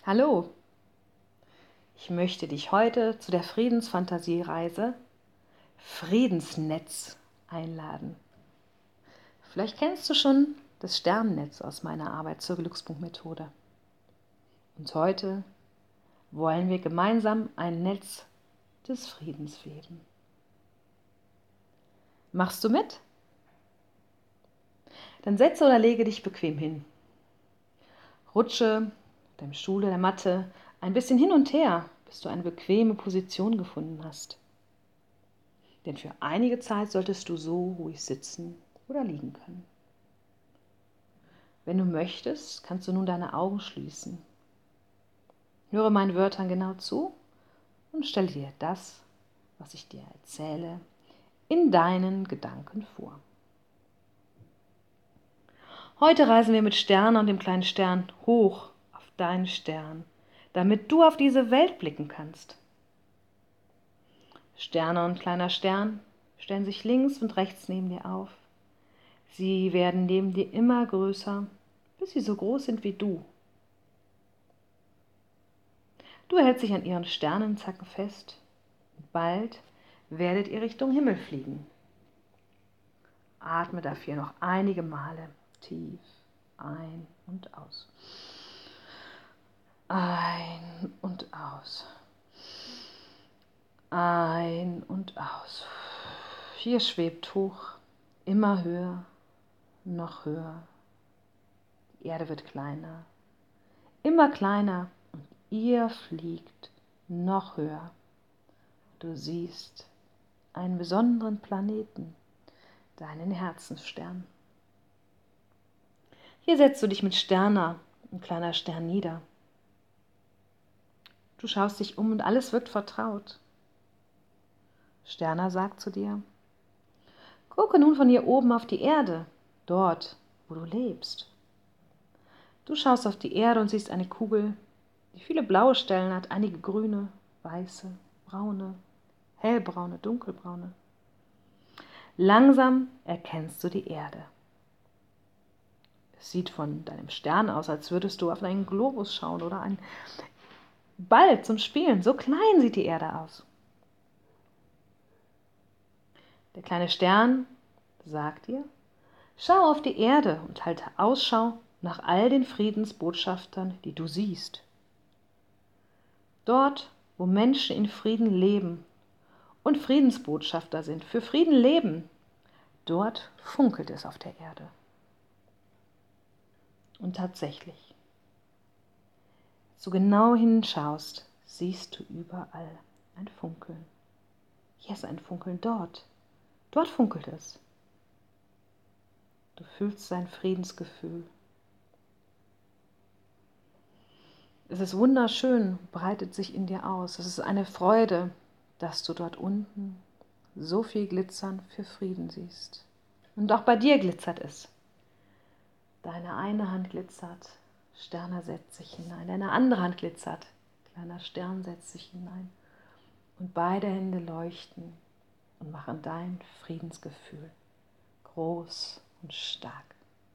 Hallo, ich möchte dich heute zu der Friedensfantasiereise Friedensnetz einladen. Vielleicht kennst du schon das Sternennetz aus meiner Arbeit zur Glückspunkt-Methode. Und heute wollen wir gemeinsam ein Netz des Friedens weben. Machst du mit? Dann setze oder lege dich bequem hin. Rutsche auf deinem Stuhl oder der Matte ein bisschen hin und her, bis du eine bequeme Position gefunden hast. Denn für einige Zeit solltest du so ruhig sitzen oder liegen können. Wenn du möchtest, kannst du nun deine Augen schließen. Höre meinen Wörtern genau zu und stelle dir das, was ich dir erzähle, in deinen Gedanken vor. Heute reisen wir mit Sterne und dem kleinen Stern hoch auf deinen Stern, damit du auf diese Welt blicken kannst. Sterne und kleiner Stern stellen sich links und rechts neben dir auf. Sie werden neben dir immer größer, bis sie so groß sind wie du. Du hältst dich an ihren Sternenzacken fest und bald werdet ihr Richtung Himmel fliegen. Atme dafür noch einige Male tief ein und aus. Ein und aus. Ein und aus. Hier schwebt hoch, immer höher, noch höher. Die Erde wird kleiner, immer kleiner und ihr fliegt noch höher. Du siehst einen besonderen Planeten, deinen Herzensstern. Hier setzt du dich mit Sterna, ein kleiner Stern, nieder. Du schaust dich um und alles wirkt vertraut. Sterna sagt zu dir: Gucke nun von hier oben auf die Erde, dort, wo du lebst. Du schaust auf die Erde und siehst eine Kugel, die viele blaue Stellen hat, einige grüne, weiße, braune, hellbraune, dunkelbraune. Langsam erkennst du die Erde. Es sieht von deinem Stern aus, als würdest du auf einen Globus schauen oder einen Ball zum Spielen. So klein sieht die Erde aus. Der kleine Stern sagt dir: Schau auf die Erde und halte Ausschau nach all den Friedensbotschaftern, die du siehst. Dort, wo Menschen in Frieden leben und Friedensbotschafter sind, für Frieden leben, dort funkelt es auf der Erde. Und tatsächlich, so genau hinschaust, siehst du überall ein Funkeln. Hier ist ein Funkeln, dort funkelt es. Du fühlst sein Friedensgefühl. Es ist wunderschön, breitet sich in dir aus. Es ist eine Freude, dass du dort unten so viel Glitzern für Frieden siehst. Und auch bei dir glitzert es. Deine eine Hand glitzert, Sterne setzt sich hinein. Deine andere Hand glitzert, kleiner Stern setzt sich hinein. Und beide Hände leuchten und machen dein Friedensgefühl groß und stark.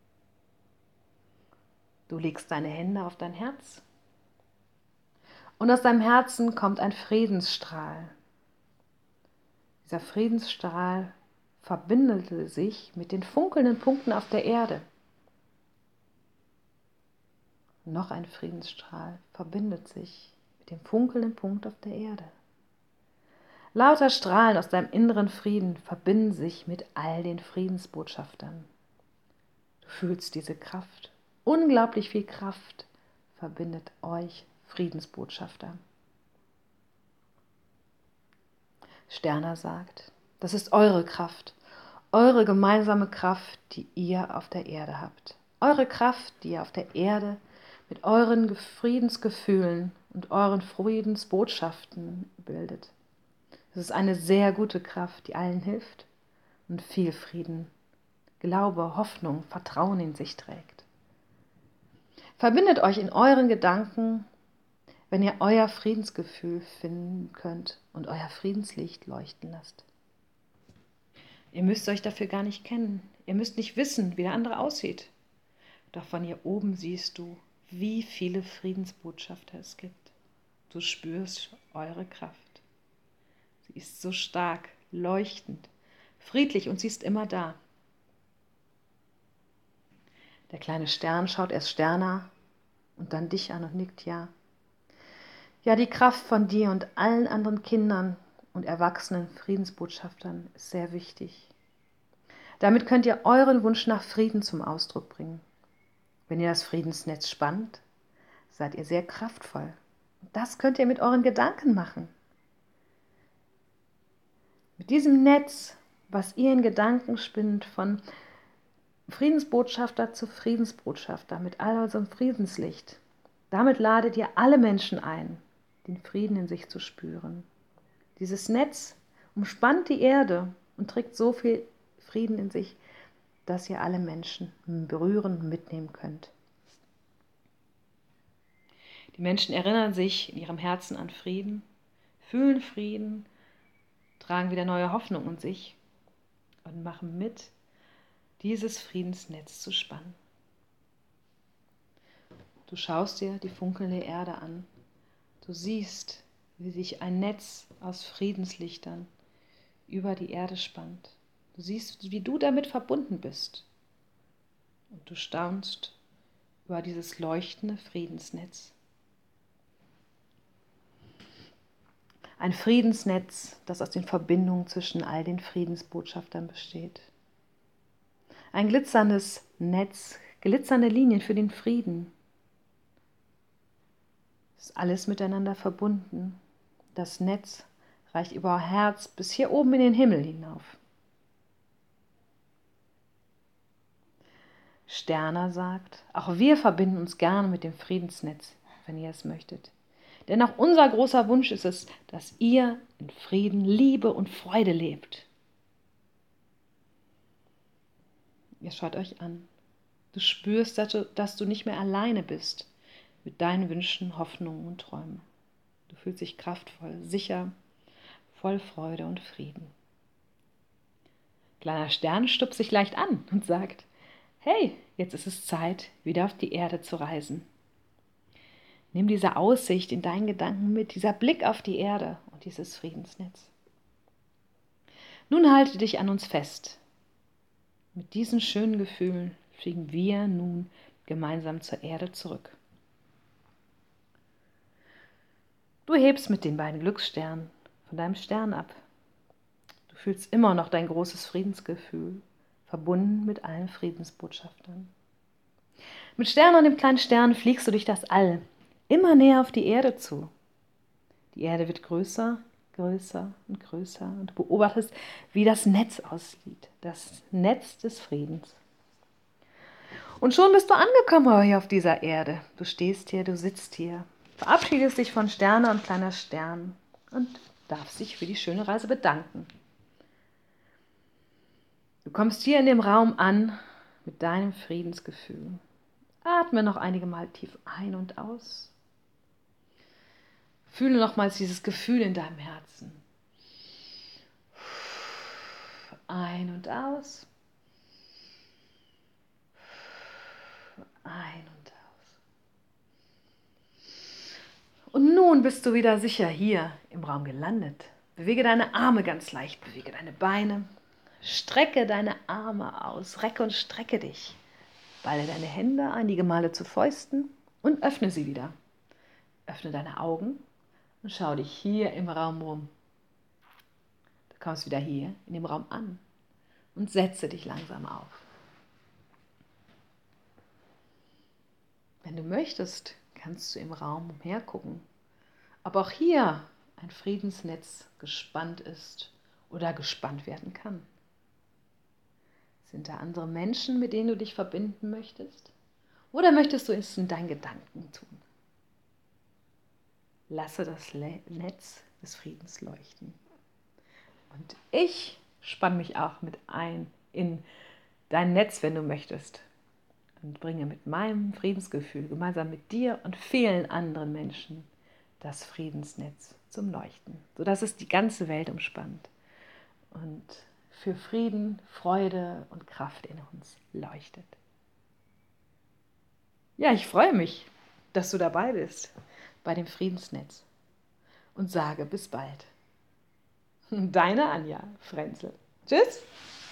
Du legst deine Hände auf dein Herz und aus deinem Herzen kommt ein Friedensstrahl. Dieser Friedensstrahl verbindete sich mit den funkelnden Punkten auf der Erde. Noch ein Friedensstrahl verbindet sich mit dem funkelnden Punkt auf der Erde. Lauter Strahlen aus deinem inneren Frieden verbinden sich mit all den Friedensbotschaftern. Du fühlst diese Kraft. Unglaublich viel Kraft verbindet euch Friedensbotschafter. Sterna sagt: Das ist eure Kraft, eure gemeinsame Kraft, die ihr auf der Erde habt. Eure Kraft, die ihr auf der Erde mit euren Friedensgefühlen und euren Friedensbotschaften bildet. Es ist eine sehr gute Kraft, die allen hilft und viel Frieden, Glaube, Hoffnung, Vertrauen in sich trägt. Verbindet euch in euren Gedanken, wenn ihr euer Friedensgefühl finden könnt und euer Friedenslicht leuchten lasst. Ihr müsst euch dafür gar nicht kennen. Ihr müsst nicht wissen, wie der andere aussieht. Doch von hier oben siehst du wie viele Friedensbotschafter es gibt. Du spürst eure Kraft. Sie ist so stark, leuchtend, friedlich und sie ist immer da. Der kleine Stern schaut erst Sterna und dann dich an und nickt ja. Ja, die Kraft von dir und allen anderen Kindern und erwachsenen Friedensbotschaftern ist sehr wichtig. Damit könnt ihr euren Wunsch nach Frieden zum Ausdruck bringen. Wenn ihr das Friedensnetz spannt, seid ihr sehr kraftvoll. Das könnt ihr mit euren Gedanken machen. Mit diesem Netz, was ihr in Gedanken spinnt, von Friedensbotschafter zu Friedensbotschafter, mit all unserem Friedenslicht, damit ladet ihr alle Menschen ein, den Frieden in sich zu spüren. Dieses Netz umspannt die Erde und trägt so viel Frieden in sich, dass ihr alle Menschen berühren und mitnehmen könnt. Die Menschen erinnern sich in ihrem Herzen an Frieden, fühlen Frieden, tragen wieder neue Hoffnung in sich und machen mit, dieses Friedensnetz zu spannen. Du schaust dir die funkelnde Erde an. Du siehst, wie sich ein Netz aus Friedenslichtern über die Erde spannt. Du siehst, wie du damit verbunden bist. Und du staunst über dieses leuchtende Friedensnetz. Ein Friedensnetz, das aus den Verbindungen zwischen all den Friedensbotschaftern besteht. Ein glitzerndes Netz, glitzernde Linien für den Frieden. Es ist alles miteinander verbunden. Das Netz reicht über euer Herz bis hier oben in den Himmel hinauf. Sterna sagt, auch wir verbinden uns gerne mit dem Friedensnetz, wenn ihr es möchtet. Denn auch unser großer Wunsch ist es, dass ihr in Frieden, Liebe und Freude lebt. Ihr schaut euch an. Du spürst, dass du nicht mehr alleine bist mit deinen Wünschen, Hoffnungen und Träumen. Du fühlst dich kraftvoll, sicher, voll Freude und Frieden. Kleiner Stern stupst sich leicht an und sagt, hey, jetzt ist es Zeit, wieder auf die Erde zu reisen. Nimm diese Aussicht in deinen Gedanken mit, dieser Blick auf die Erde und dieses Friedensnetz. Nun halte dich an uns fest. Mit diesen schönen Gefühlen fliegen wir nun gemeinsam zur Erde zurück. Du hebst mit den beiden Glückssternen von deinem Stern ab. Du fühlst immer noch dein großes Friedensgefühl, verbunden mit allen Friedensbotschaftern. Mit Stern und dem kleinen Stern fliegst du durch das All, immer näher auf die Erde zu. Die Erde wird größer, größer und größer und du beobachtest, wie das Netz aussieht, das Netz des Friedens. Und schon bist du angekommen hier auf dieser Erde. Du stehst hier, du sitzt hier, verabschiedest dich von Sterne und kleiner Stern und darfst dich für die schöne Reise bedanken. Du kommst hier in dem Raum an mit deinem Friedensgefühl. Atme noch einige Mal tief ein und aus. Fühle nochmals dieses Gefühl in deinem Herzen. Ein und aus. Ein und aus. Und nun bist du wieder sicher hier im Raum gelandet. Bewege deine Arme ganz leicht, bewege deine Beine. Strecke deine Arme aus, recke und strecke dich. Balle deine Hände einige Male zu Fäusten und öffne sie wieder. Öffne deine Augen und schau dich hier im Raum rum. Du kommst wieder hier in dem Raum an und setze dich langsam auf. Wenn du möchtest, kannst du im Raum umhergucken, ob auch hier ein Friedensnetz gespannt ist oder gespannt werden kann. Sind da andere Menschen, mit denen du dich verbinden möchtest? Oder möchtest du es in deinen Gedanken tun? Lasse das Netz des Friedens leuchten. Und ich spanne mich auch mit ein in dein Netz, wenn du möchtest. Und bringe mit meinem Friedensgefühl gemeinsam mit dir und vielen anderen Menschen das Friedensnetz zum Leuchten, sodass es die ganze Welt umspannt und für Frieden, Freude und Kraft in uns leuchtet. Ja, ich freue mich, dass du dabei bist bei dem Friedensnetz und sage bis bald. Deine Anja Frenzel. Tschüss!